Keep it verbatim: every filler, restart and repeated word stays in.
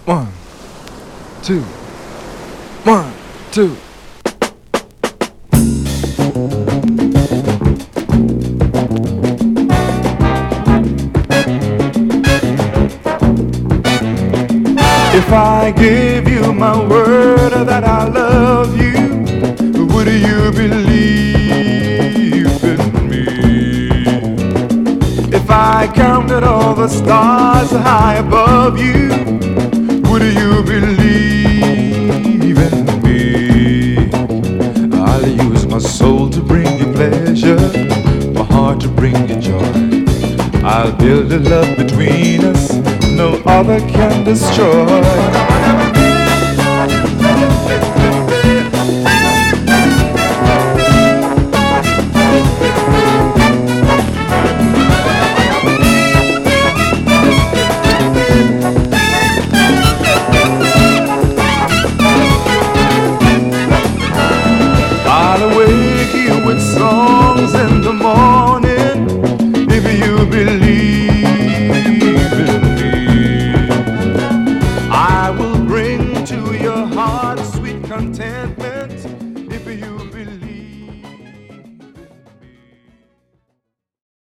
One, two, one, two. If I gave you my word that I love you, would you believe in me? If I counted all the stars high above you, would you believe in me? I'll use my soul to bring you pleasure, my heart to bring you joy. I'll build a love between us no other can destroy. I'll awake you with songs in the morning if you believe in me. I will bring to your heart sweet content.